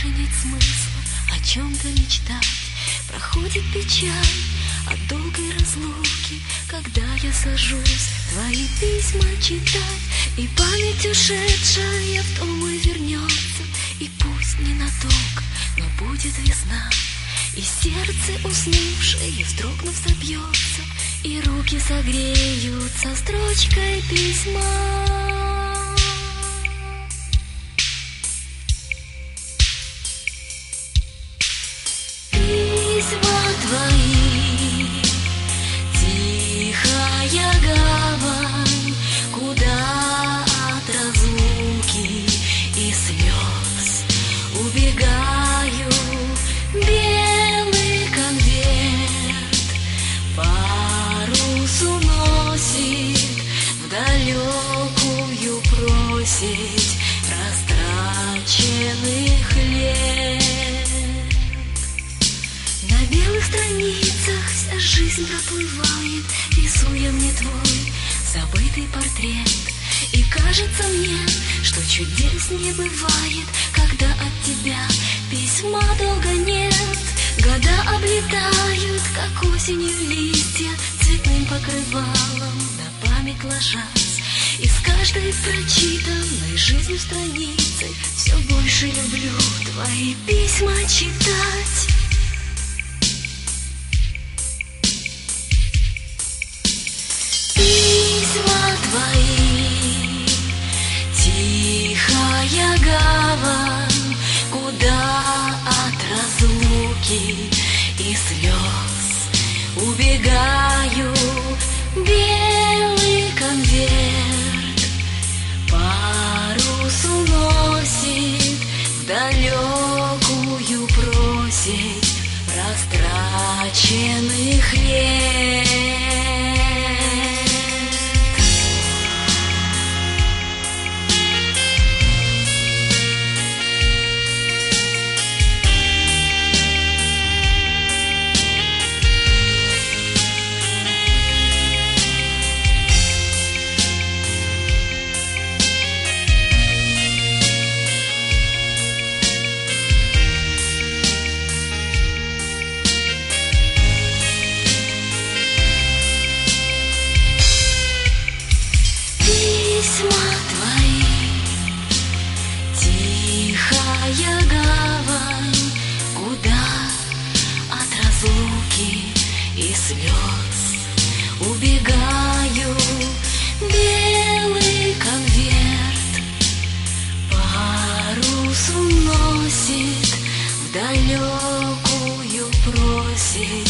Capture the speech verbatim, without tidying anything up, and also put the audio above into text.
больше нет смысла о чем-то мечтать. Проходит печаль от долгой разлуки, когда я сажусь твои письма читать. И память ушедшая в том и вернется, и пусть ненадолго, но будет весна. И сердце уснувшее, вздрогнув, забьется, и руки согреются строчкой письма. Письма твои, тихая гавань, куда от разлуки и слез убегаю. Белый конверт парус уносит в далекую просить растраченных лет. На белых страницах вся жизнь проплывает, рисуя мне твой забытый портрет. И кажется мне, что чудес не бывает, когда от тебя письма долго нет. Года облетают, как осенью листья, цветным покрывалом на память ложась. И с каждой прочитанной жизнью страницей все больше люблю твои письма читать. Письма твои, тихая гавань, куда от разлуки и слез убегаю. Белый конверт парус уносит в далекую просить растраченных лет. Письма твои, тихая гавань, куда от разлуки и слез убегаю. Белый конверт парус уносит в далекую просить